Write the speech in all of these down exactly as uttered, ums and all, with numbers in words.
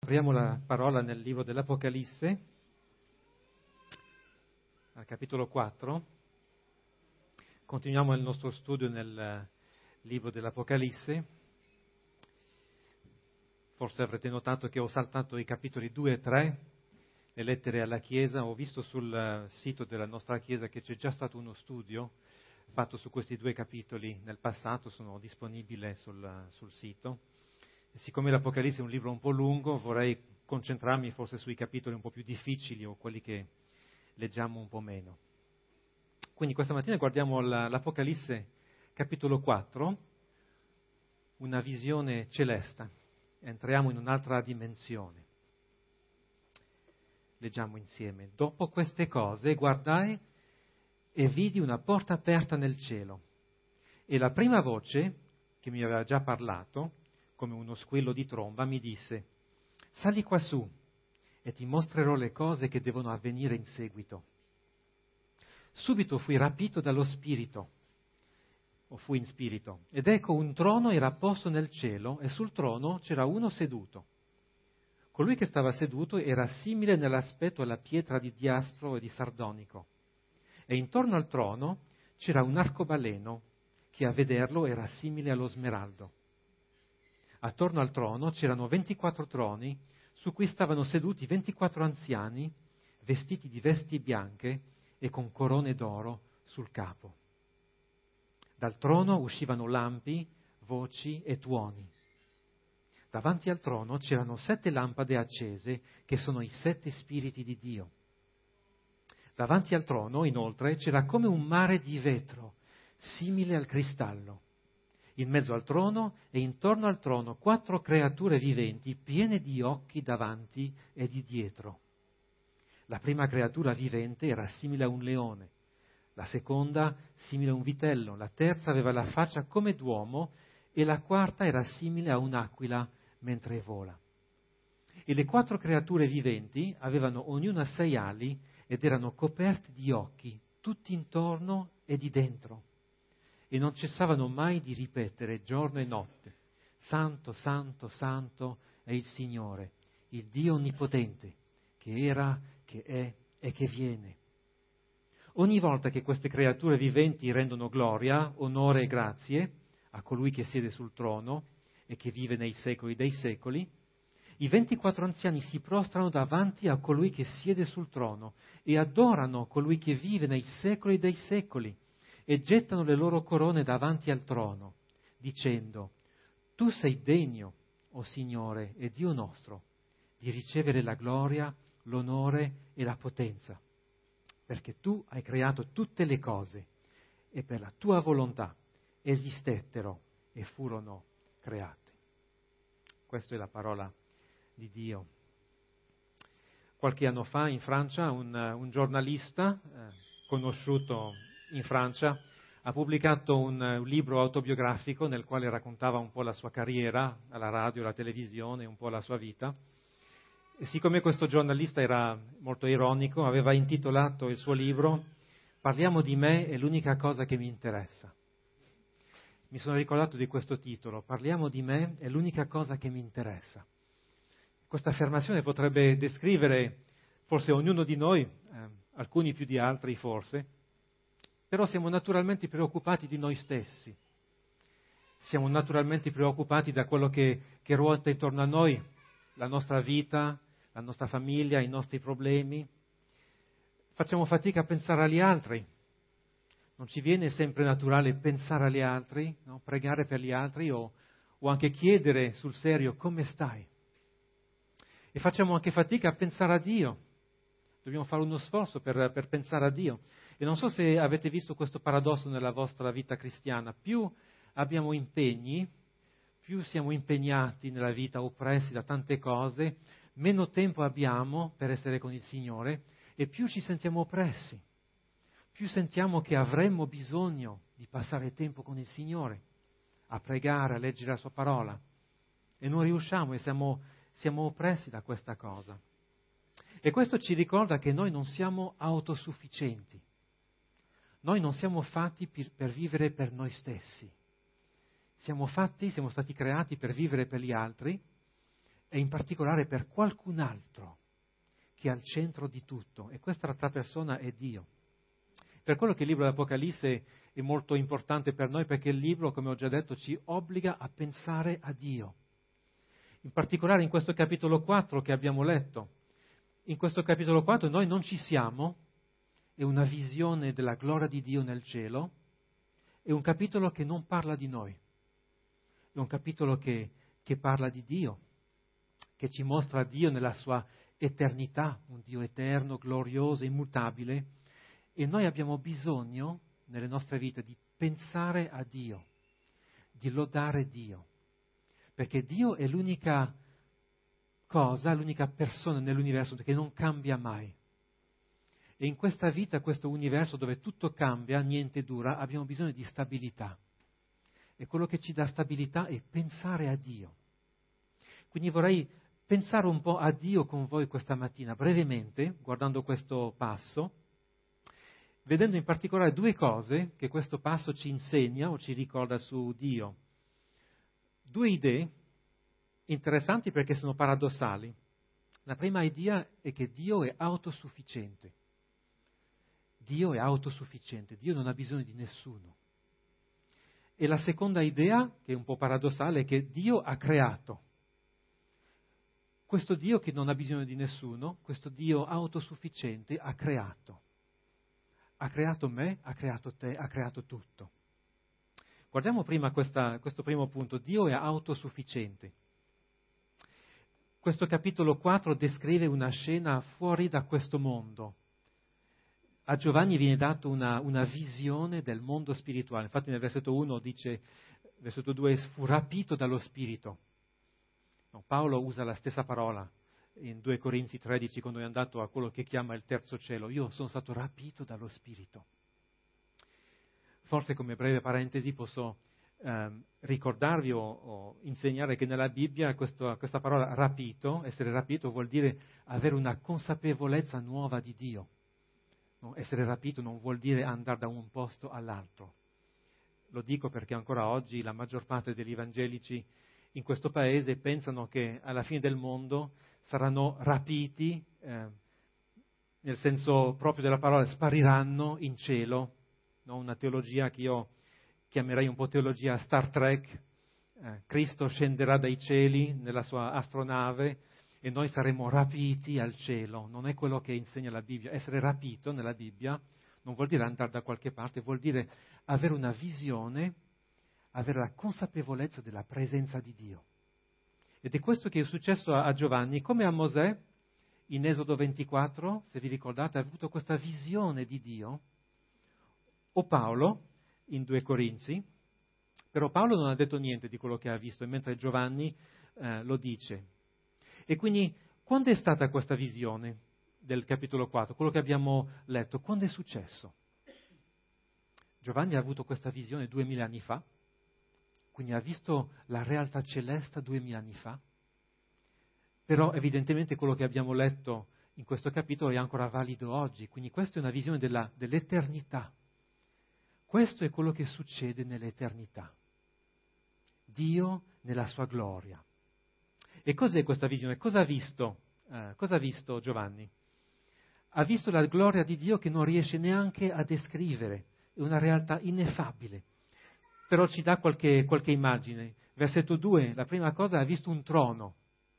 Apriamo la parola nel libro dell'Apocalisse, al capitolo quattro. Continuiamo il nostro studio nel libro dell'Apocalisse. Forse avrete notato che ho saltato i capitoli due e tre, le lettere alla Chiesa. Ho visto sul sito della nostra Chiesa che c'è già stato uno studio fatto su questi due capitoli nel passato, sono disponibili sul, sul sito. E siccome l'Apocalisse è un libro un po' lungo, vorrei concentrarmi forse sui capitoli un po' più difficili o quelli che leggiamo un po' meno. Quindi questa mattina guardiamo l'Apocalisse capitolo quattro, una visione celeste. Entriamo in un'altra dimensione. Leggiamo insieme. Dopo queste cose guardai e vidi una porta aperta nel cielo. E la prima voce, che mi aveva già parlato, come uno squillo di tromba, mi disse: sali quassù e ti mostrerò le cose che devono avvenire in seguito. Subito fui rapito dallo spirito, o fui in spirito, ed ecco un trono era posto nel cielo e sul trono c'era uno seduto. Colui che stava seduto era simile nell'aspetto alla pietra di diaspro e di sardonico. E intorno al trono c'era un arcobaleno che a vederlo era simile allo smeraldo. Attorno al trono c'erano ventiquattro troni su cui stavano seduti ventiquattro anziani vestiti di vesti bianche e con corone d'oro sul capo. Dal trono uscivano lampi, voci e tuoni. Davanti al trono c'erano sette lampade accese che sono i sette spiriti di Dio. Davanti al trono, inoltre, c'era come un mare di vetro, simile al cristallo. In mezzo al trono e intorno al trono quattro creature viventi piene di occhi davanti e di dietro. La prima creatura vivente era simile a un leone, la seconda simile a un vitello, la terza aveva la faccia come d'uomo e la quarta era simile a un'aquila mentre vola. E le quattro creature viventi avevano ognuna sei ali ed erano coperte di occhi, tutti intorno e di dentro. E non cessavano mai di ripetere giorno e notte: Santo, Santo, Santo è il Signore, il Dio Onnipotente, che era, che è e che viene. Ogni volta che queste creature viventi rendono gloria, onore e grazie a colui che siede sul trono e che vive nei secoli dei secoli, i ventiquattro anziani si prostrano davanti a colui che siede sul trono e adorano colui che vive nei secoli dei secoli e gettano le loro corone davanti al trono, dicendo: tu sei degno, o Signore e Dio nostro, di ricevere la gloria, l'onore e la potenza, perché tu hai creato tutte le cose e per la tua volontà esistettero e furono create. Questa è la parola di Dio. Qualche anno fa in Francia un, un giornalista eh, conosciuto in Francia ha pubblicato un, un libro autobiografico nel quale raccontava un po' la sua carriera alla radio, alla televisione, un po' la sua vita. E siccome questo giornalista era molto ironico, aveva intitolato il suo libro Parliamo di me è l'unica cosa che mi interessa. Mi sono ricordato di questo titolo, Parliamo di me è l'unica cosa che mi interessa. Questa affermazione potrebbe descrivere forse ognuno di noi, eh, alcuni più di altri forse, però siamo naturalmente preoccupati di noi stessi. Siamo naturalmente preoccupati da quello che, che ruota intorno a noi, la nostra vita, la nostra famiglia, i nostri problemi. Facciamo fatica a pensare agli altri. Non ci viene sempre naturale pensare agli altri, no? Pregare per gli altri o, o anche chiedere sul serio come stai. E facciamo anche fatica a pensare a Dio. Dobbiamo fare uno sforzo per, per pensare a Dio. E non so se avete visto questo paradosso nella vostra vita cristiana. Più abbiamo impegni, più siamo impegnati nella vita, oppressi da tante cose, meno tempo abbiamo per essere con il Signore e più ci sentiamo oppressi. Più sentiamo che avremmo bisogno di passare tempo con il Signore, a pregare, a leggere la Sua parola. E non riusciamo e siamo, siamo oppressi da questa cosa. E questo ci ricorda che noi non siamo autosufficienti. Noi non siamo fatti per, per vivere per noi stessi. Siamo fatti, siamo stati creati per vivere per gli altri e in particolare per qualcun altro che è al centro di tutto, e questa altra persona è Dio. Per quello che il libro dell'Apocalisse è molto importante per noi, perché il libro, come ho già detto, ci obbliga a pensare a Dio. In particolare in questo capitolo quattro che abbiamo letto. In questo capitolo quattro noi non ci siamo, è una visione della gloria di Dio nel cielo, è un capitolo che non parla di noi, è un capitolo che, che parla di Dio, che ci mostra Dio nella sua eternità, un Dio eterno, glorioso, immutabile, e noi abbiamo bisogno nelle nostre vite di pensare a Dio, di lodare Dio, perché Dio è l'unica cosa, l'unica persona nell'universo che non cambia mai. E in questa vita, questo universo dove tutto cambia, niente dura, abbiamo bisogno di stabilità. E quello che ci dà stabilità è pensare a Dio. Quindi vorrei pensare un po' a Dio con voi questa mattina, brevemente, guardando questo passo, vedendo in particolare due cose che questo passo ci insegna o ci ricorda su Dio. Due idee interessanti perché sono paradossali. La prima idea è che Dio è autosufficiente. Dio è autosufficiente, Dio non ha bisogno di nessuno. E la seconda idea, che è un po' paradossale, è che Dio ha creato. Questo Dio che non ha bisogno di nessuno, questo Dio autosufficiente ha creato. Ha creato me, ha creato te, ha creato tutto. Guardiamo prima questa, questo primo punto, Dio è autosufficiente. Questo capitolo quattro descrive una scena fuori da questo mondo. A Giovanni viene data una, una visione del mondo spirituale. Infatti nel versetto uno dice, versetto due, fu rapito dallo Spirito. No, Paolo usa la stessa parola in due Corinzi tredici quando è andato a quello che chiama il terzo cielo. Io sono stato rapito dallo Spirito. Forse come breve parentesi posso ehm, ricordarvi o, o insegnare che nella Bibbia questo, questa parola rapito, essere rapito, vuol dire avere una consapevolezza nuova di Dio. No, essere rapito non vuol dire andare da un posto all'altro. Lo dico perché ancora oggi la maggior parte degli evangelici in questo paese pensano che alla fine del mondo saranno rapiti, eh, nel senso proprio della parola, spariranno in cielo. No? Una teologia che io chiamerei un po' teologia Star Trek. Eh, Cristo scenderà dai cieli nella sua astronave e noi saremo rapiti al cielo. Non è quello che insegna la Bibbia. Essere rapito nella Bibbia non vuol dire andare da qualche parte, vuol dire avere una visione, avere la consapevolezza della presenza di Dio. Ed è questo che è successo a Giovanni, come a Mosè, in Esodo ventiquattro, se vi ricordate, ha avuto questa visione di Dio, o Paolo, in due Corinzi, però Paolo non ha detto niente di quello che ha visto, mentre Giovanni eh, lo dice. E quindi, quando è stata questa visione del capitolo quattro, quello che abbiamo letto, quando è successo? Giovanni ha avuto questa visione duemila anni fa, quindi ha visto la realtà celeste duemila anni fa, però evidentemente quello che abbiamo letto in questo capitolo è ancora valido oggi, quindi questa è una visione della, dell'eternità. Questo è quello che succede nell'eternità. Dio nella sua gloria. E cos'è questa visione? Cosa ha visto? Eh, cosa ha visto Giovanni? Ha visto la gloria di Dio che non riesce neanche a descrivere, è una realtà ineffabile. Però ci dà qualche, qualche immagine. Versetto due, la prima cosa, ha visto un trono.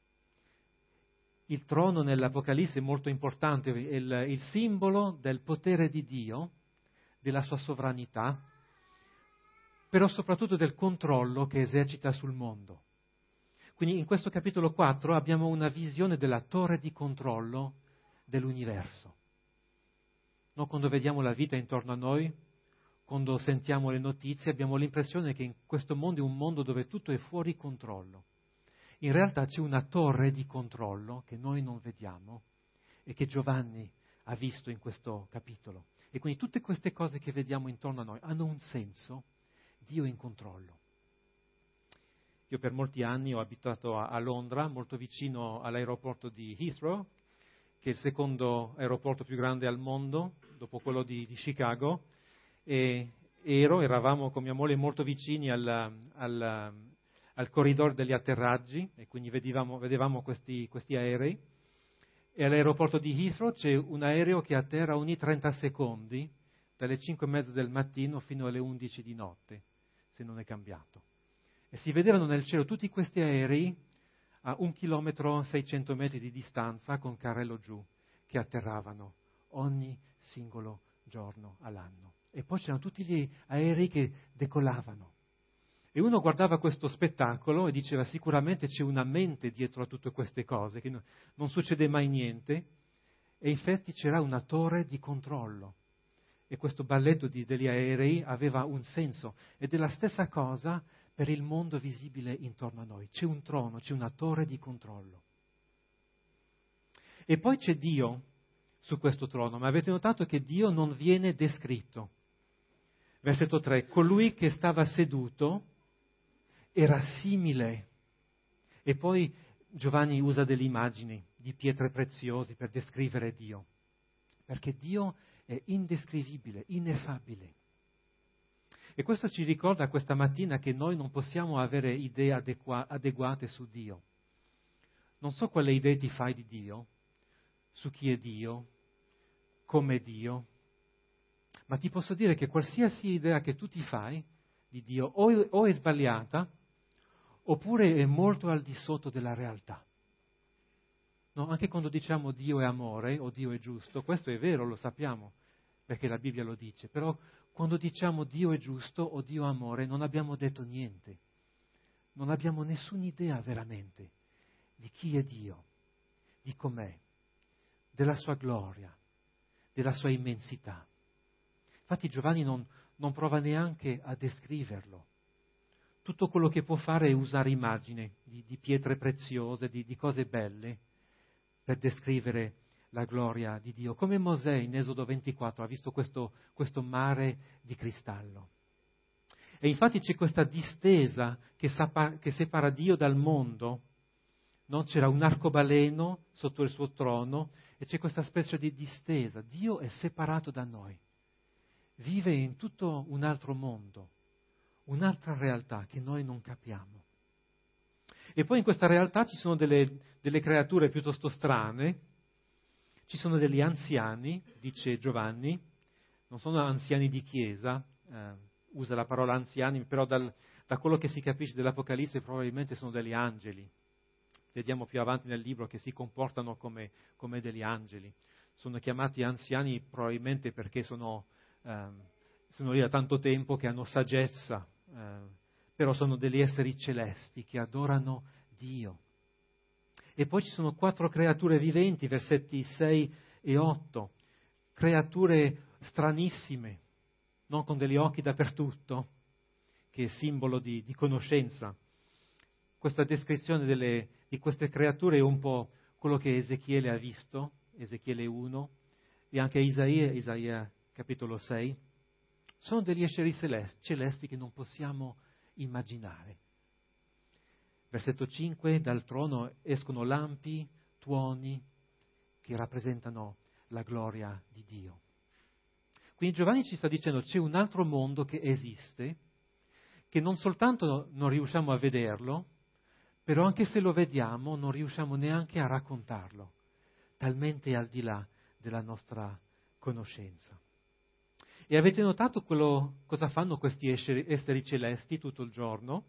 Il trono nell'Apocalisse è molto importante, è il, il simbolo del potere di Dio, della sua sovranità, però soprattutto del controllo che esercita sul mondo. Quindi in questo capitolo quattro abbiamo una visione della torre di controllo dell'universo. Noi quando vediamo la vita intorno a noi, quando sentiamo le notizie, abbiamo l'impressione che in questo mondo è un mondo dove tutto è fuori controllo. In realtà c'è una torre di controllo che noi non vediamo e che Giovanni ha visto in questo capitolo. E quindi tutte queste cose che vediamo intorno a noi hanno un senso. Dio è in controllo. Io per molti anni ho abitato a Londra, molto vicino all'aeroporto di Heathrow, che è il secondo aeroporto più grande al mondo, dopo quello di, di Chicago, e ero, eravamo con mia moglie molto vicini al, al, al corridoio degli atterraggi, e quindi vedevamo, vedevamo questi, questi aerei, e all'aeroporto di Heathrow c'è un aereo che atterra ogni trenta secondi, dalle cinque e mezza del mattino fino alle undici di notte, se non è cambiato. E si vedevano nel cielo tutti questi aerei a un chilometro, seicento metri di distanza, con carrello giù, che atterravano ogni singolo giorno all'anno. E poi c'erano tutti gli aerei che decollavano. E uno guardava questo spettacolo e diceva: sicuramente c'è una mente dietro a tutte queste cose, che no, non succede mai niente. E infatti c'era una torre di controllo. E questo balletto di, degli aerei aveva un senso. Ed è la stessa cosa per il mondo visibile intorno a noi. C'è un trono, c'è una torre di controllo. E poi c'è Dio su questo trono, ma avete notato che Dio non viene descritto. Versetto tre: colui che stava seduto era simile. E poi Giovanni usa delle immagini di pietre preziose per descrivere Dio, perché Dio è indescrivibile, ineffabile. E questo ci ricorda questa mattina che noi non possiamo avere idee adegua- adeguate su Dio. Non so quale idea ti fai di Dio, su chi è Dio, come Dio, ma ti posso dire che qualsiasi idea che tu ti fai di Dio o, o è sbagliata oppure è molto al di sotto della realtà. No, anche quando diciamo Dio è amore o Dio è giusto, questo è vero, lo sappiamo, perché la Bibbia lo dice, però quando diciamo Dio è giusto o Dio è amore non abbiamo detto niente, non abbiamo nessuna idea veramente di chi è Dio, di com'è, della sua gloria, della sua immensità. Infatti Giovanni non, non prova neanche a descriverlo. Tutto quello che può fare è usare immagini di, di pietre preziose, di, di cose belle, per descrivere la gloria di Dio. Come Mosè in Esodo ventiquattro ha visto questo, questo mare di cristallo. E infatti c'è questa distesa che, sapa, che separa Dio dal mondo. No? C'era un arcobaleno sotto il suo trono e c'è questa specie di distesa. Dio è separato da noi. Vive in tutto un altro mondo, un'altra realtà che noi non capiamo. E poi in questa realtà ci sono delle, delle creature piuttosto strane, ci sono degli anziani, dice Giovanni, non sono anziani di chiesa, eh, usa la parola anziani, però dal, da quello che si capisce dell'Apocalisse probabilmente sono degli angeli. Vediamo più avanti nel libro che si comportano come, come degli angeli. Sono chiamati anziani probabilmente perché sono, eh, sono lì da tanto tempo, che hanno saggezza, eh, però sono degli esseri celesti che adorano Dio. E poi ci sono quattro creature viventi, versetti sei e otto, creature stranissime, non con degli occhi dappertutto, che è simbolo di, di conoscenza. Questa descrizione delle, di queste creature è un po' quello che Ezechiele ha visto, Ezechiele uno, e anche Isaia, Isaia capitolo sei. Sono degli esseri celesti, celesti che non possiamo immaginare. Versetto cinque, dal trono escono lampi, tuoni, che rappresentano la gloria di Dio. Quindi Giovanni ci sta dicendo c'è un altro mondo che esiste, che non soltanto non riusciamo a vederlo, però anche se lo vediamo non riusciamo neanche a raccontarlo, talmente al di là della nostra conoscenza. E avete notato quello, cosa fanno questi esseri, esseri celesti tutto il giorno?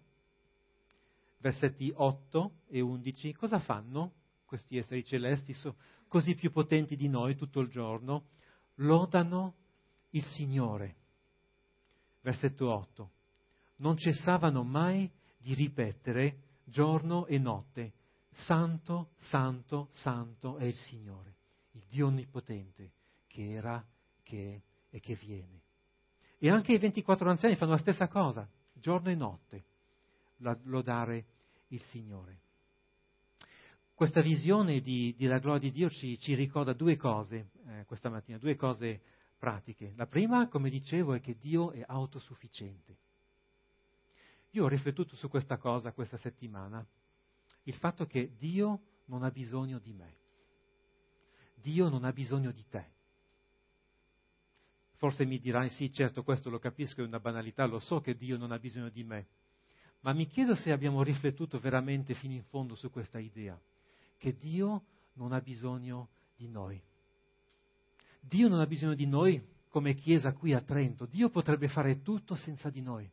Versetti otto e undici, cosa fanno questi esseri celesti, so, così più potenti di noi tutto il giorno? Lodano il Signore. Versetto otto, non cessavano mai di ripetere giorno e notte, Santo, Santo, Santo è il Signore, il Dio Onnipotente, che era, che è e che viene. E anche i ventiquattro anziani fanno la stessa cosa, giorno e notte, lodare il Signore. Questa visione di, della gloria di Dio ci, ci ricorda due cose eh, questa mattina, due cose pratiche. La prima, come dicevo, è che Dio è autosufficiente. Io ho riflettuto su questa cosa questa settimana, il fatto che Dio non ha bisogno di me, Dio non ha bisogno di te. Forse mi dirai, sì, certo, questo lo capisco, è una banalità, lo so che Dio non ha bisogno di me, Ma mi chiedo se abbiamo riflettuto veramente fino in fondo su questa idea, che Dio non ha bisogno di noi. Dio non ha bisogno di noi come Chiesa qui a Trento. Dio potrebbe fare tutto senza di noi.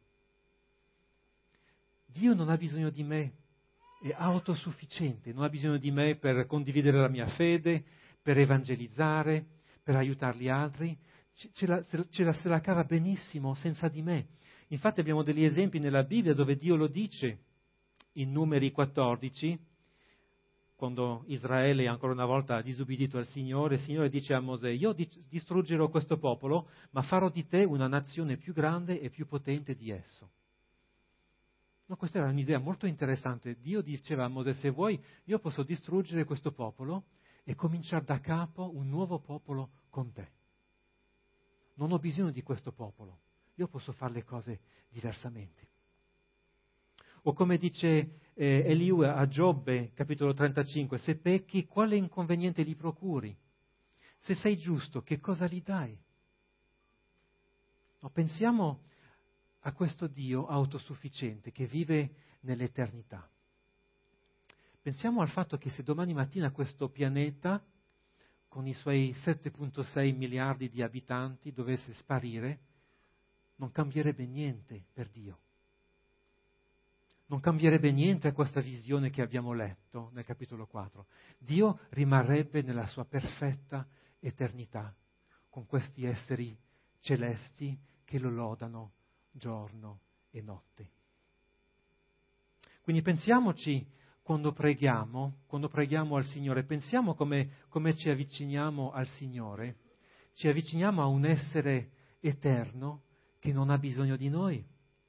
Dio non ha bisogno di me, è autosufficiente, non ha bisogno di me per condividere la mia fede, per evangelizzare, per aiutare gli altri. Ce la, ce la, se la cava benissimo senza di me. Infatti abbiamo degli esempi nella Bibbia dove Dio lo dice in Numeri quattordici, quando Israele ancora una volta ha disubbidito al Signore. Il Signore dice a Mosè: io distruggerò questo popolo, ma farò di te una nazione più grande e più potente di esso. No, questa era un'idea molto interessante. Dio diceva a Mosè: se vuoi, io posso distruggere questo popolo e cominciare da capo un nuovo popolo con te. Non ho bisogno di questo popolo, io posso fare le cose diversamente. O come dice eh, Eliù a Giobbe, capitolo trentacinque, se pecchi, quale inconveniente gli procuri? Se sei giusto, che cosa gli dai? No, pensiamo a questo Dio autosufficiente che vive nell'eternità. Pensiamo al fatto che se domani mattina questo pianeta, con i suoi sette virgola sei miliardi di abitanti, dovesse sparire, non cambierebbe niente per Dio. Non cambierebbe niente a questa visione che abbiamo letto nel capitolo quattro. Dio rimarrebbe nella sua perfetta eternità con questi esseri celesti che lo lodano giorno e notte. Quindi pensiamoci quando preghiamo, quando preghiamo al Signore, pensiamo come, come ci avviciniamo al Signore. Ci avviciniamo a un essere eterno che non ha bisogno di noi.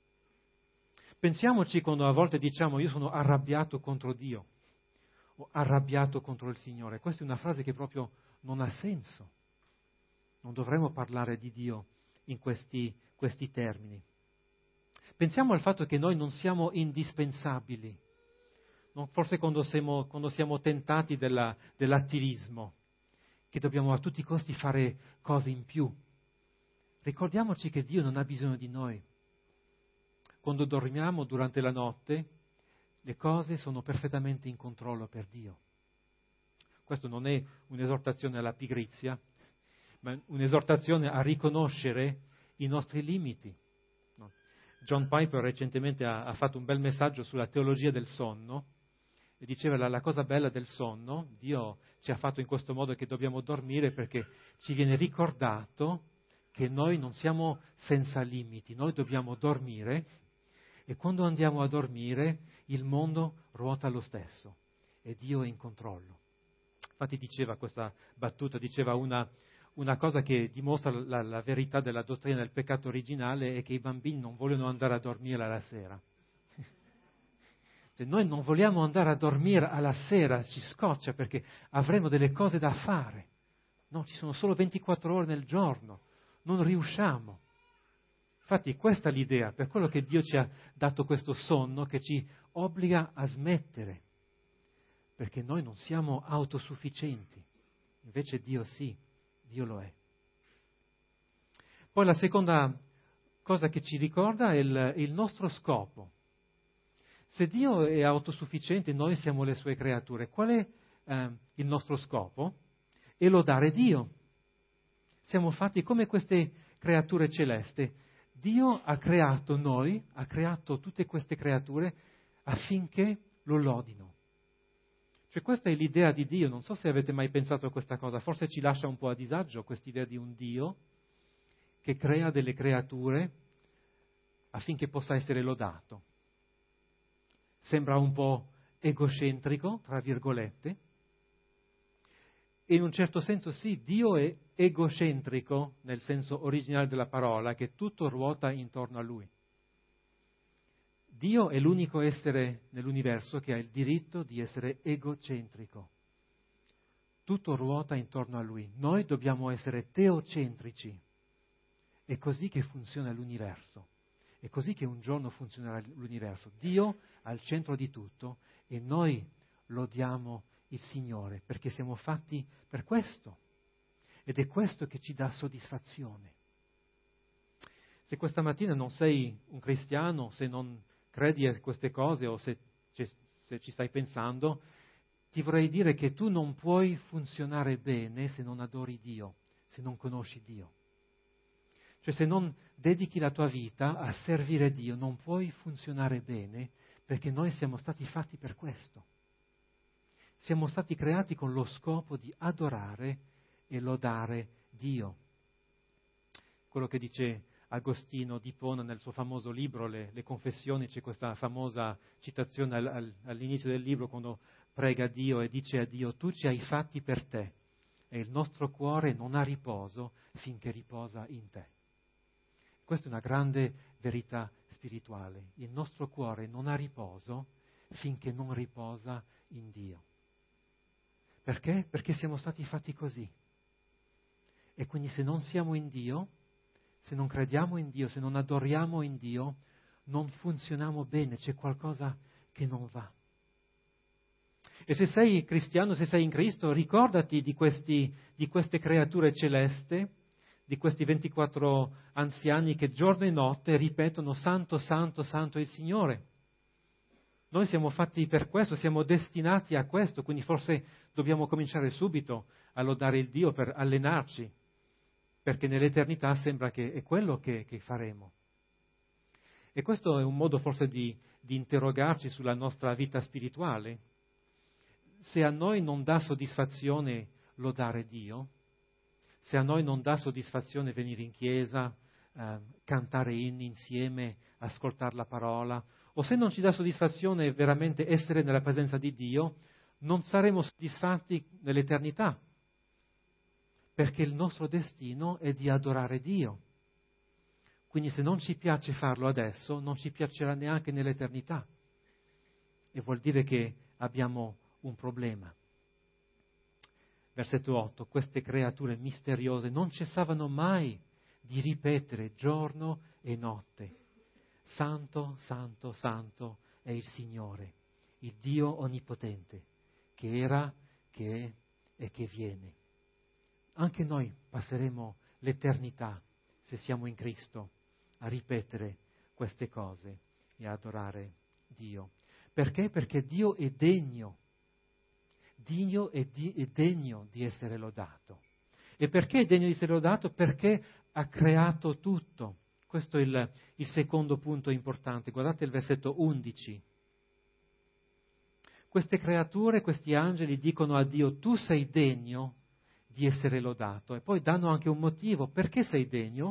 Pensiamoci quando a volte diciamo: io sono arrabbiato contro Dio o arrabbiato contro il Signore. Questa è una frase che proprio non ha senso. Non dovremmo parlare di Dio in questi, questi termini. Pensiamo al fatto che noi non siamo indispensabili. Non, forse quando siamo, quando siamo tentati della, dell'attivismo, che dobbiamo a tutti i costi fare cose in più. Ricordiamoci che Dio non ha bisogno di noi. Quando dormiamo durante la notte, le cose sono perfettamente in controllo per Dio. Questo non è un'esortazione alla pigrizia, ma un'esortazione a riconoscere i nostri limiti. No. John Piper recentemente ha, ha fatto un bel messaggio sulla teologia del sonno e diceva: la, la cosa bella del sonno, Dio ci ha fatto in questo modo che dobbiamo dormire perché ci viene ricordato che noi non siamo senza limiti, noi dobbiamo dormire. E quando andiamo a dormire, il mondo ruota lo stesso e Dio è in controllo. Infatti diceva questa battuta, diceva una, una cosa che dimostra la, la verità della dottrina del peccato originale è che i bambini non vogliono andare a dormire alla sera. Se noi non vogliamo andare a dormire alla sera, ci scoccia perché avremo delle cose da fare. No, ci sono solo ventiquattro ore nel giorno, non riusciamo. Infatti questa è l'idea, per quello che Dio ci ha dato questo sonno che ci obbliga a smettere, perché noi non siamo autosufficienti, invece Dio sì, Dio lo è. Poi la seconda cosa che ci ricorda è il, il nostro scopo. Se Dio è autosufficiente, noi siamo le sue creature, qual è eh, il nostro scopo? È lodare Dio. Siamo fatti come queste creature celesti. Dio ha creato noi, ha creato tutte queste creature affinché lo lodino. Cioè questa è l'idea di Dio, non so se avete mai pensato a questa cosa, forse ci lascia un po' a disagio quest'idea di un Dio che crea delle creature affinché possa essere lodato. Sembra un po' egocentrico, tra virgolette, e in un certo senso sì, Dio è egocentrico nel senso originale della parola, che tutto ruota intorno a Lui. Dio è l'unico essere nell'universo che ha il diritto di essere egocentrico. Tutto ruota intorno a Lui. Noi dobbiamo essere teocentrici. È così che funziona l'universo. È così che un giorno funzionerà l'universo. Dio al centro di tutto e noi lodiamo il Signore, perché siamo fatti per questo. Ed è questo che ci dà soddisfazione. Se questa mattina non sei un cristiano, se non credi a queste cose o se, se ci stai pensando, ti vorrei dire che tu non puoi funzionare bene se non adori Dio, se non conosci Dio. Cioè se non dedichi la tua vita a servire Dio, non puoi funzionare bene, perché noi siamo stati fatti per questo. Siamo stati creati con lo scopo di adorare e lodare Dio. Quello che dice Agostino d'Ippona nel suo famoso libro, Le, le Confessioni, c'è questa famosa citazione al, al, all'inizio del libro quando prega Dio e dice a Dio: tu ci hai fatti per te e il nostro cuore non ha riposo finché riposa in te. Questa è una grande verità spirituale. Il nostro cuore non ha riposo finché non riposa in Dio. Perché? Perché siamo stati fatti così. E quindi se non siamo in Dio, se non crediamo in Dio, se non adoriamo in Dio, non funzioniamo bene, c'è qualcosa che non va. E se sei cristiano, se sei in Cristo, ricordati di, questi, di queste creature celeste, di questi ventiquattro anziani che giorno e notte ripetono santo, santo, santo il Signore. Noi siamo fatti per questo, siamo destinati a questo, quindi forse dobbiamo cominciare subito a lodare il Dio per allenarci, perché nell'eternità sembra che è quello che, che faremo. E questo è un modo forse di, di interrogarci sulla nostra vita spirituale. Se a noi non dà soddisfazione lodare Dio, se a noi non dà soddisfazione venire in chiesa, eh, cantare inni insieme, ascoltare la parola, o se non ci dà soddisfazione veramente essere nella presenza di Dio, non saremo soddisfatti nell'eternità, perché il nostro destino è di adorare Dio. Quindi se non ci piace farlo adesso, non ci piacerà neanche nell'eternità. E vuol dire che abbiamo un problema. Versetto otto, queste creature misteriose non cessavano mai di ripetere giorno e notte: Santo, Santo, Santo è il Signore, il Dio Onnipotente, che era, che è e che viene. Anche noi passeremo l'eternità, se siamo in Cristo, a ripetere queste cose e a adorare Dio. Perché? Perché Dio è degno. Dio è, di, è degno di essere lodato. E perché è degno di essere lodato? Perché ha creato tutto. Questo è il, il secondo punto importante. Guardate il versetto undici. Queste creature, questi angeli dicono a Dio: tu sei degno di essere lodato. E poi danno anche un motivo. Perché sei degno?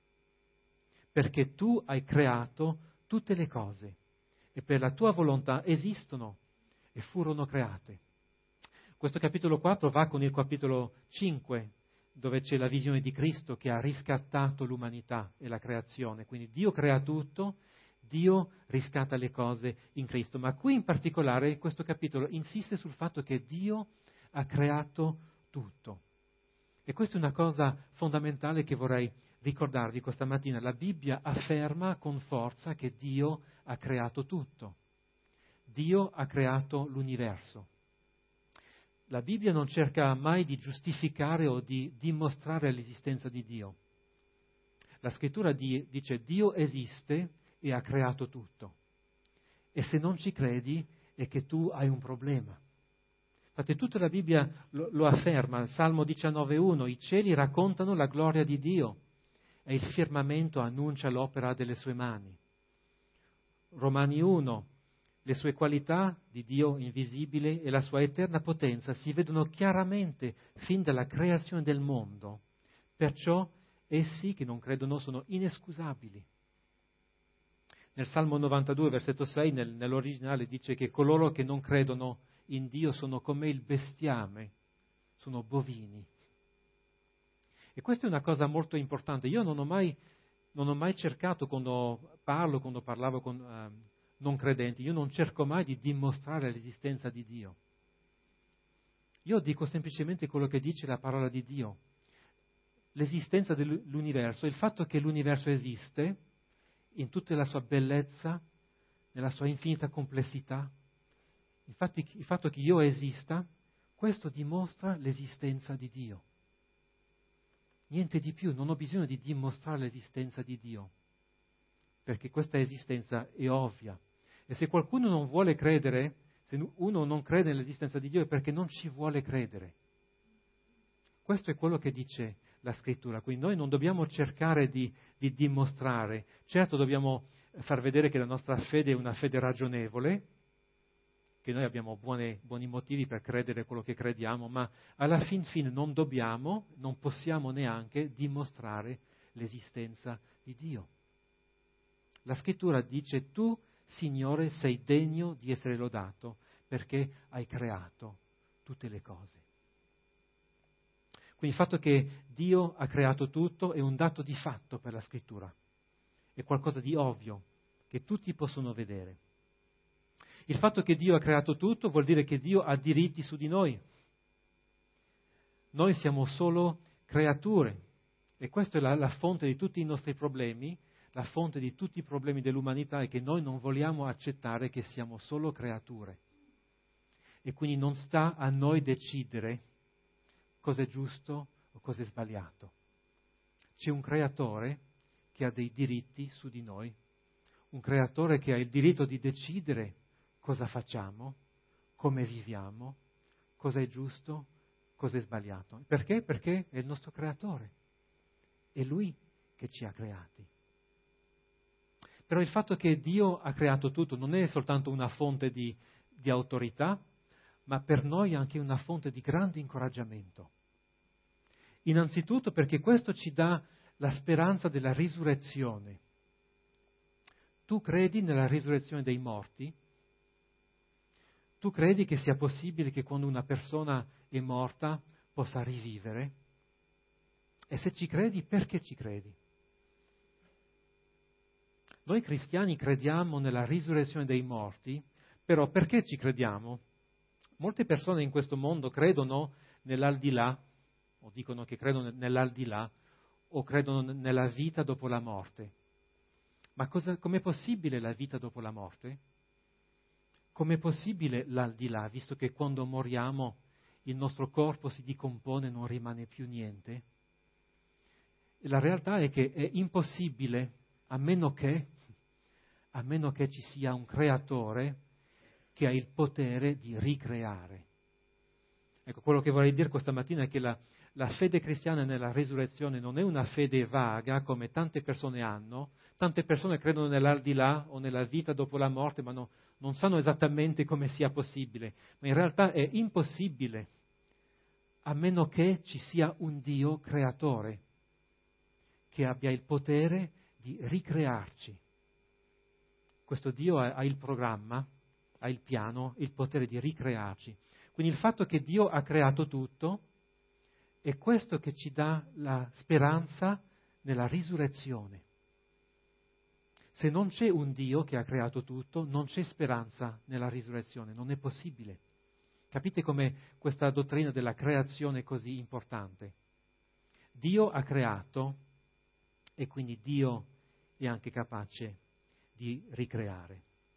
Perché tu hai creato tutte le cose e per la tua volontà esistono e furono create. Questo capitolo quattro va con il capitolo cinque, dove c'è la visione di Cristo che ha riscattato l'umanità e la creazione. Quindi Dio crea tutto, Dio riscatta le cose in Cristo. Ma qui in particolare questo capitolo insiste sul fatto che Dio ha creato tutto. E questa è una cosa fondamentale che vorrei ricordarvi questa mattina. La Bibbia afferma con forza che Dio ha creato tutto. Dio ha creato l'universo. La Bibbia non cerca mai di giustificare o di dimostrare l'esistenza di Dio. La scrittura di, dice: Dio esiste e ha creato tutto. E se non ci credi è che tu hai un problema. Infatti tutta la Bibbia lo, lo afferma. Il Salmo diciannove uno: i cieli raccontano la gloria di Dio e il firmamento annuncia l'opera delle sue mani. Romani uno: le sue qualità di Dio invisibile e la sua eterna potenza si vedono chiaramente fin dalla creazione del mondo, perciò essi che non credono sono inescusabili. Nel Salmo novantadue, versetto sei, nel, nell'originale dice che coloro che non credono in Dio sono come il bestiame, sono bovini. E questa è una cosa molto importante. Io non ho mai, non ho mai cercato, quando parlo, quando parlavo con uh, non credenti, io non cerco mai di dimostrare l'esistenza di Dio. Io dico semplicemente quello che dice la parola di Dio. L'esistenza dell'universo, il fatto che l'universo esiste in tutta la sua bellezza, nella sua infinita complessità, infatti il fatto che io esista, questo dimostra l'esistenza di Dio. Niente di più, non ho bisogno di dimostrare l'esistenza di Dio, perché questa esistenza è ovvia. E se qualcuno non vuole credere, se uno non crede nell'esistenza di Dio è perché non ci vuole credere. Questo è quello che dice la Scrittura. Quindi noi non dobbiamo cercare di, di dimostrare. Certo dobbiamo far vedere che la nostra fede è una fede ragionevole, che noi abbiamo buone, buoni motivi per credere quello che crediamo, ma alla fin fine non dobbiamo, non possiamo neanche dimostrare l'esistenza di Dio. La Scrittura dice: tu, Signore, sei degno di essere lodato perché hai creato tutte le cose. Quindi il fatto che Dio ha creato tutto è un dato di fatto per la Scrittura, è qualcosa di ovvio che tutti possono vedere. Il fatto che Dio ha creato tutto vuol dire che Dio ha diritti su di noi. Noi siamo solo creature e questa è la, la fonte di tutti i nostri problemi, la fonte di tutti i problemi dell'umanità è che noi non vogliamo accettare che siamo solo creature. E quindi non sta a noi decidere cosa è giusto o cosa è sbagliato. C'è un creatore che ha dei diritti su di noi, un creatore che ha il diritto di decidere cosa facciamo, come viviamo, cosa è giusto, cosa è sbagliato. Perché? Perché è il nostro creatore, è Lui che ci ha creati. Però il fatto che Dio ha creato tutto non è soltanto una fonte di, di autorità, ma per noi è anche una fonte di grande incoraggiamento. Innanzitutto perché questo ci dà la speranza della risurrezione. Tu credi nella risurrezione dei morti? Tu credi che sia possibile che quando una persona è morta possa rivivere? E se ci credi, perché ci credi? Noi cristiani crediamo nella risurrezione dei morti, però perché ci crediamo? Molte persone in questo mondo credono nell'aldilà, o dicono che credono nell'aldilà, o credono nella vita dopo la morte. Ma cosa, com'è possibile la vita dopo la morte? Com'è possibile l'aldilà, visto che quando moriamo il nostro corpo si decompone e non rimane più niente? La realtà è che è impossibile, a meno che, a meno che ci sia un creatore che ha il potere di ricreare. Ecco, quello che vorrei dire questa mattina è che la, la fede cristiana nella risurrezione non è una fede vaga come tante persone hanno. Tante persone credono nell'aldilà o nella vita dopo la morte, ma no, non sanno esattamente come sia possibile. Ma in realtà è impossibile, a meno che ci sia un Dio creatore che abbia il potere di ricrearci. Questo Dio ha, ha il programma, ha il piano, il potere di ricrearci. Quindi il fatto che Dio ha creato tutto è questo che ci dà la speranza nella risurrezione. Se non c'è un Dio che ha creato tutto, non c'è speranza nella risurrezione, non è possibile. Capite come questa dottrina della creazione è così importante? Dio ha creato e quindi Dio è anche capace di ricreare.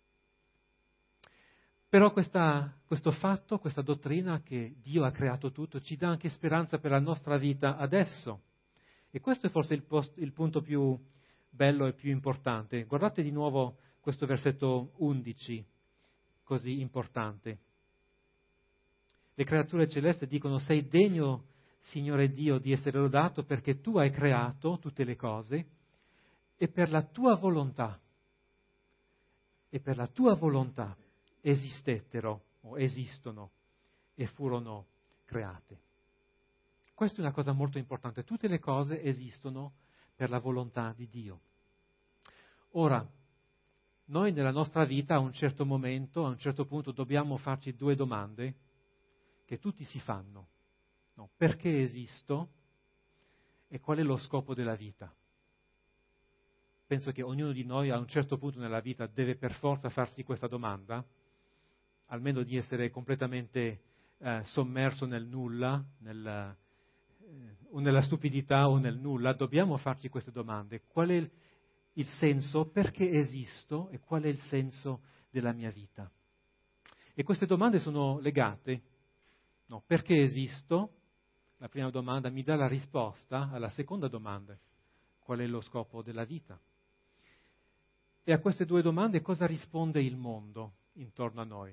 Però questa, questo fatto, questa dottrina che Dio ha creato tutto, ci dà anche speranza per la nostra vita adesso. E questo è forse il, post, il punto più bello e più importante. Guardate di nuovo questo versetto undici, così importante. Le creature celesti dicono: sei degno, Signore Dio, di essere lodato perché tu hai creato tutte le cose e per la tua volontà, e per la tua volontà esistettero o esistono e furono create. Questa è una cosa molto importante. Tutte le cose esistono per la volontà di Dio. Ora, noi nella nostra vita a un certo momento, a un certo punto dobbiamo farci due domande che tutti si fanno. No, perché esisto e qual è lo scopo della vita? Penso che ognuno di noi a un certo punto nella vita deve per forza farsi questa domanda, almeno di essere completamente eh, sommerso nel nulla, nel, eh, o nella stupidità o nel nulla. Dobbiamo farci queste domande. Qual è il, il senso? Perché esisto? E qual è il senso della mia vita? E queste domande sono legate. No, perché esisto? La prima domanda mi dà la risposta alla seconda domanda. Qual è lo scopo della vita? E a queste due domande cosa risponde il mondo intorno a noi?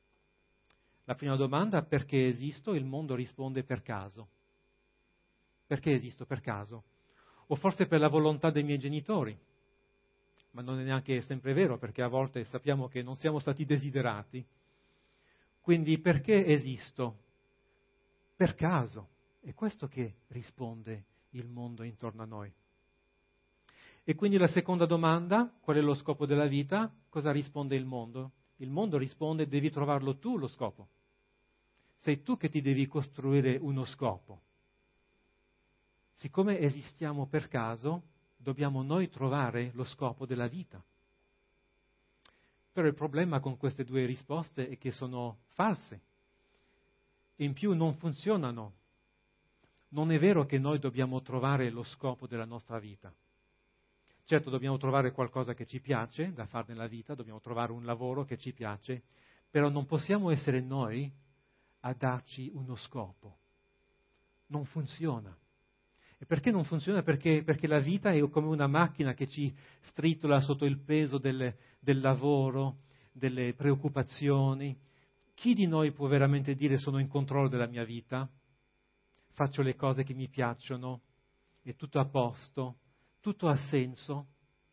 La prima domanda, perché esisto? Il mondo risponde per caso. Perché esisto? Per caso. O forse per la volontà dei miei genitori. Ma non è neanche sempre vero, perché a volte sappiamo che non siamo stati desiderati. Quindi perché esisto? Per caso. È questo che risponde il mondo intorno a noi. E quindi la seconda domanda, qual è lo scopo della vita? Cosa risponde il mondo? Il mondo risponde, devi trovarlo tu lo scopo. Sei tu che ti devi costruire uno scopo. Siccome esistiamo per caso, dobbiamo noi trovare lo scopo della vita. Però il problema con queste due risposte è che sono false. In più non funzionano. Non è vero che noi dobbiamo trovare lo scopo della nostra vita. Certo, dobbiamo trovare qualcosa che ci piace da fare nella vita, dobbiamo trovare un lavoro che ci piace, però non possiamo essere noi a darci uno scopo. Non funziona. E perché non funziona? Perché, perché la vita è come una macchina che ci stritola sotto il peso del, del lavoro, delle preoccupazioni. Chi di noi può veramente dire sono in controllo della mia vita? Faccio le cose che mi piacciono, è tutto a posto, tutto ha senso?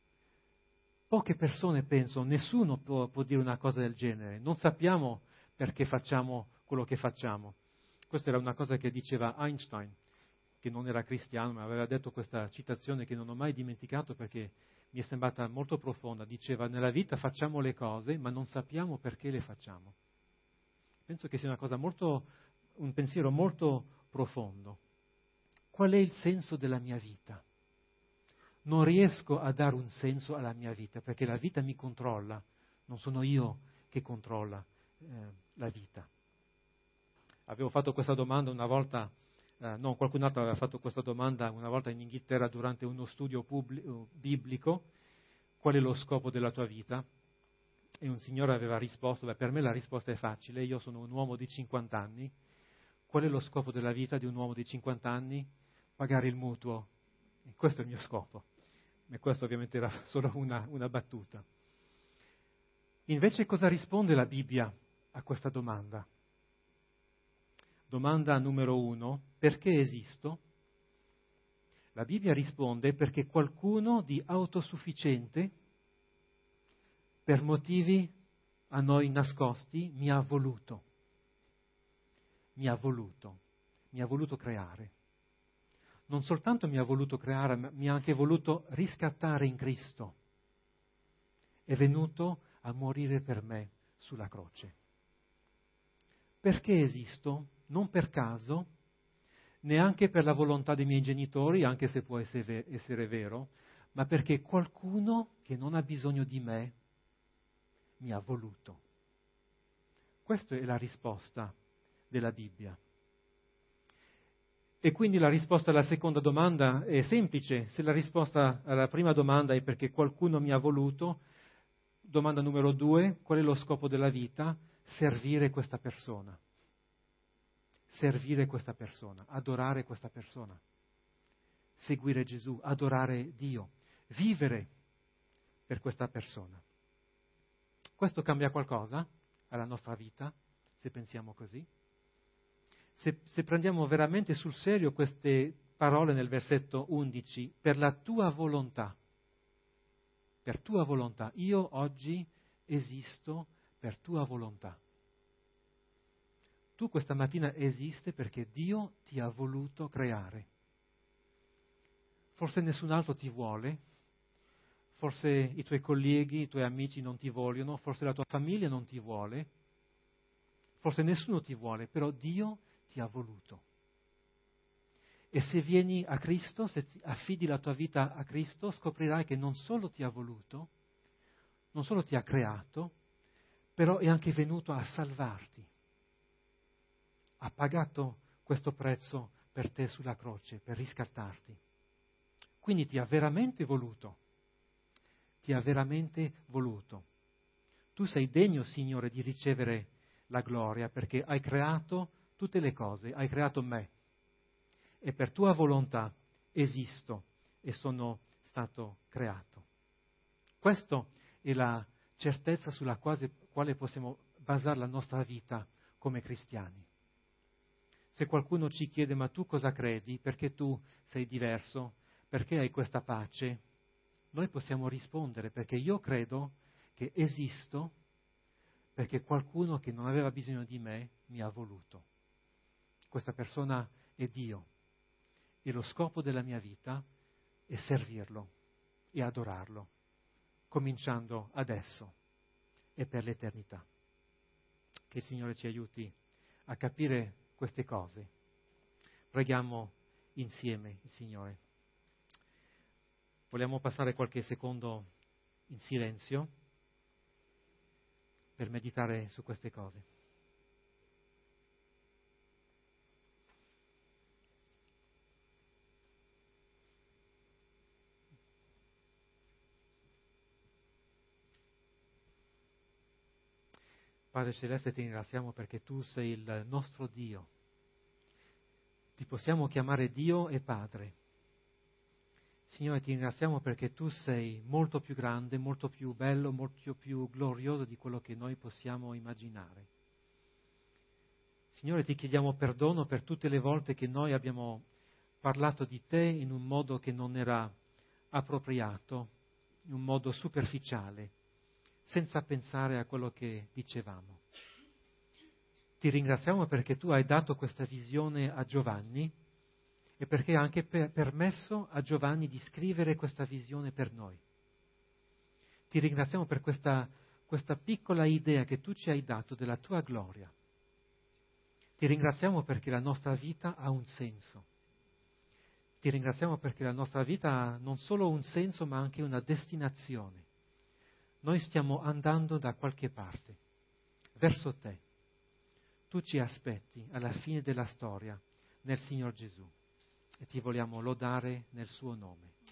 Poche persone pensano, nessuno può, può dire una cosa del genere. Non sappiamo perché facciamo quello che facciamo. Questa era una cosa che diceva Einstein, che non era cristiano, ma aveva detto questa citazione che non ho mai dimenticato perché mi è sembrata molto profonda. Diceva, nella vita facciamo le cose, ma non sappiamo perché le facciamo. Penso che sia una cosa molto, un pensiero molto profondo. Qual è il senso della mia vita? Non riesco a dare un senso alla mia vita, perché la vita mi controlla, non sono io che controlla eh, la vita. Avevo fatto questa domanda una volta, eh, no, qualcun altro aveva fatto questa domanda una volta in Inghilterra durante uno studio pubblico, biblico, qual è lo scopo della tua vita? E un signore aveva risposto, beh, per me la risposta è facile, io sono un uomo di cinquanta anni, qual è lo scopo della vita di un uomo di cinquanta anni? Pagare il mutuo, e questo è il mio scopo. E questo ovviamente era solo una, una battuta. Invece cosa risponde la Bibbia a questa domanda? Domanda numero uno, perché esisto? La Bibbia risponde perché qualcuno di autosufficiente, per motivi a noi nascosti, mi ha voluto. Mi ha voluto, mi ha voluto creare. Non soltanto mi ha voluto creare, ma mi ha anche voluto riscattare in Cristo. È venuto a morire per me sulla croce. Perché esisto? Non per caso, neanche per la volontà dei miei genitori, anche se può essere, essere vero, ma perché qualcuno che non ha bisogno di me mi ha voluto. Questa è la risposta della Bibbia. E quindi la risposta alla seconda domanda è semplice. Se la risposta alla prima domanda è perché qualcuno mi ha voluto, domanda numero due, qual è lo scopo della vita? Servire questa persona. Servire questa persona, adorare questa persona. Seguire Gesù, adorare Dio, vivere per questa persona. Questo cambia qualcosa alla nostra vita, se pensiamo così? Se, se prendiamo veramente sul serio queste parole nel versetto undici, per la tua volontà, per tua volontà, io oggi esisto per tua volontà. Tu questa mattina esisti perché Dio ti ha voluto creare. Forse nessun altro ti vuole, forse i tuoi colleghi, i tuoi amici non ti vogliono, forse la tua famiglia non ti vuole, forse nessuno ti vuole, però Dio ti ha voluto. E se vieni a Cristo, se ti affidi la tua vita a Cristo, scoprirai che non solo ti ha voluto, non solo ti ha creato, però è anche venuto a salvarti. Ha pagato questo prezzo per te sulla croce, per riscattarti. Quindi ti ha veramente voluto. Ti ha veramente voluto. Tu sei degno, Signore, di ricevere la gloria perché hai creato tutte le cose, hai creato me. E per tua volontà esisto e sono stato creato. Questo è la certezza sulla quale, quale possiamo basare la nostra vita come cristiani. Se qualcuno ci chiede ma tu cosa credi, perché tu sei diverso, perché hai questa pace, noi possiamo rispondere perché io credo che esisto perché qualcuno che non aveva bisogno di me mi ha voluto. Questa persona è Dio e lo scopo della mia vita è servirlo e adorarlo, cominciando adesso e per l'eternità. Che il Signore ci aiuti a capire queste cose. Preghiamo insieme il Signore. Vogliamo passare qualche secondo in silenzio per meditare su queste cose. Padre Celeste, ti ringraziamo perché tu sei il nostro Dio. Ti possiamo chiamare Dio e Padre. Signore, ti ringraziamo perché tu sei molto più grande, molto più bello, molto più glorioso di quello che noi possiamo immaginare. Signore, ti chiediamo perdono per tutte le volte che noi abbiamo parlato di te in un modo che non era appropriato, in un modo superficiale, senza pensare a quello che dicevamo. Ti ringraziamo perché tu hai dato questa visione a Giovanni e perché hai anche per- permesso a Giovanni di scrivere questa visione per noi. Ti ringraziamo per questa, questa piccola idea che tu ci hai dato della tua gloria. Ti ringraziamo perché la nostra vita ha un senso. Ti ringraziamo perché la nostra vita ha non solo un senso ma anche una destinazione. Noi stiamo andando da qualche parte, verso te. Tu ci aspetti alla fine della storia nel Signor Gesù e ti vogliamo lodare nel suo nome.